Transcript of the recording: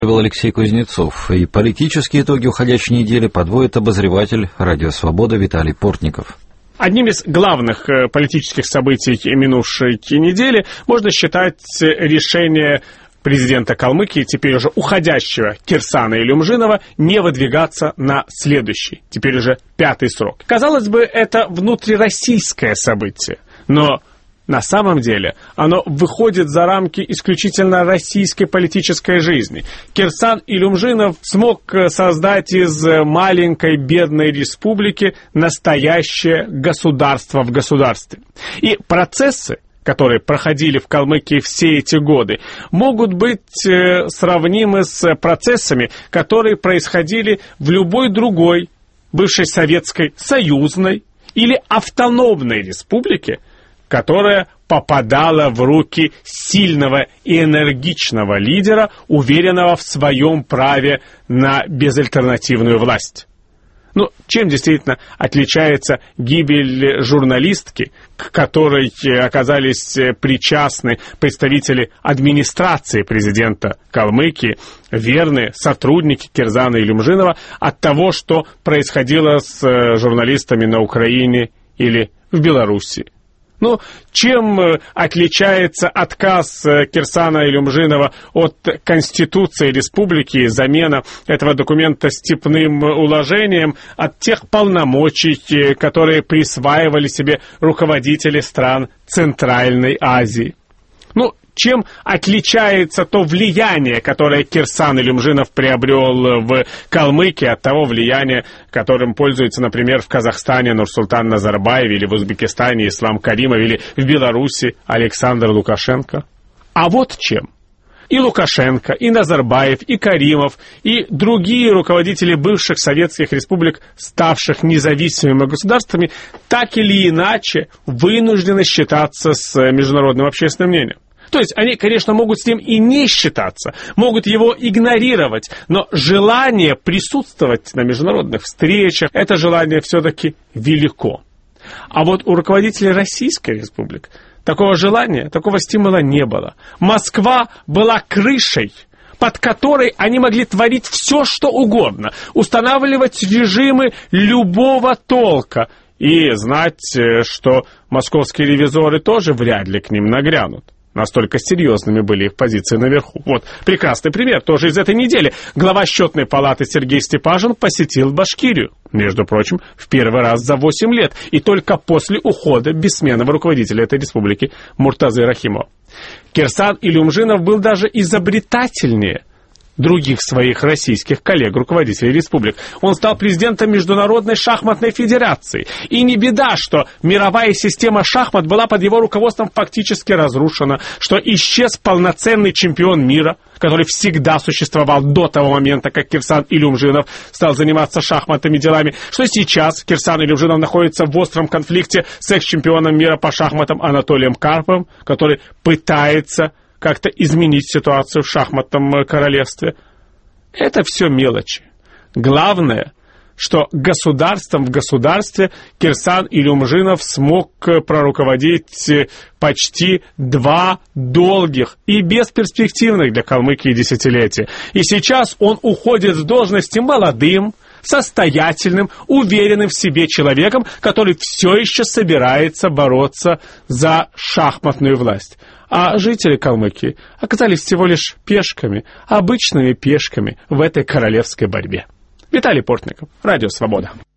Алексей Кузнецов. И политические итоги уходящей недели подводит обозреватель «Радио Свобода» Виталий Портников. Одним из главных политических событий минувшей недели можно считать решение президента Калмыкии, теперь уже уходящего Кирсана Илюмжинова, не выдвигаться на следующий, теперь уже 5-й срок. Казалось бы, это внутрироссийское событие, но на самом деле оно выходит за рамки исключительно российской политической жизни. Кирсан Илюмжинов смог создать из маленькой бедной республики настоящее государство в государстве. И процессы, которые проходили в Калмыкии все эти годы, могут быть сравнимы с процессами, которые происходили в любой другой бывшей советской союзной или автономной республике, которая попадала в руки сильного и энергичного лидера, уверенного в своем праве на безальтернативную власть. Чем действительно отличается гибель журналистки, к которой оказались причастны представители администрации президента Калмыкии, верные сотрудники Кирсана Илюмжинова, от того, что происходило с журналистами на Украине или в Беларуси? Чем отличается отказ Кирсана Илюмжинова от Конституции Республики, замена этого документа степным уложением, от тех полномочий, которые присваивали себе руководители стран Центральной Азии? Чем отличается то влияние, которое Кирсан Илюмжинов приобрел в Калмыкии, от того влияния, которым пользуется, например, в Казахстане Нурсултан Назарбаев, или в Узбекистане Ислам Каримов, или в Беларуси Александр Лукашенко? А вот чем. И Лукашенко, и Назарбаев, и Каримов, и другие руководители бывших советских республик, ставших независимыми государствами, так или иначе вынуждены считаться с международным общественным мнением. То есть они, конечно, могут с ним и не считаться, могут его игнорировать, но желание присутствовать на международных встречах, это желание все-таки велико. А вот у руководителей Российской Республики такого желания, такого стимула не было. Москва была крышей, под которой они могли творить все, что угодно, устанавливать режимы любого толка и знать, что московские ревизоры тоже вряд ли к ним нагрянут. Настолько серьезными были их позиции наверху. Вот прекрасный пример, тоже из этой недели. Глава счетной палаты Сергей Степажин посетил Башкирию. Между прочим, в первый раз за 8 лет. И только после ухода бессменного руководителя этой республики Муртазы Рахимова. Кирсан Илюмжинов был даже изобретательнее других своих российских коллег, руководителей республик. Он стал президентом Международной шахматной федерации. И не беда, что мировая система шахмат была под его руководством фактически разрушена, что исчез полноценный чемпион мира, который всегда существовал до того момента, как Кирсан Илюмжинов стал заниматься шахматными делами, что сейчас Кирсан Илюмжинов находится в остром конфликте с экс-чемпионом мира по шахматам Анатолием Карповым, который пытается как-то изменить ситуацию в шахматном королевстве. Это все мелочи. Главное, что государством в государстве Кирсан Илюмжинов смог проруководить почти 2 долгих и бесперспективных для Калмыкии десятилетия. И сейчас он уходит с должности молодым, состоятельным, уверенным в себе человеком, который все еще собирается бороться за шахматную власть. А жители Калмыкии оказались всего лишь пешками, обычными пешками в этой королевской борьбе. Виталий Портников, Радио Свобода.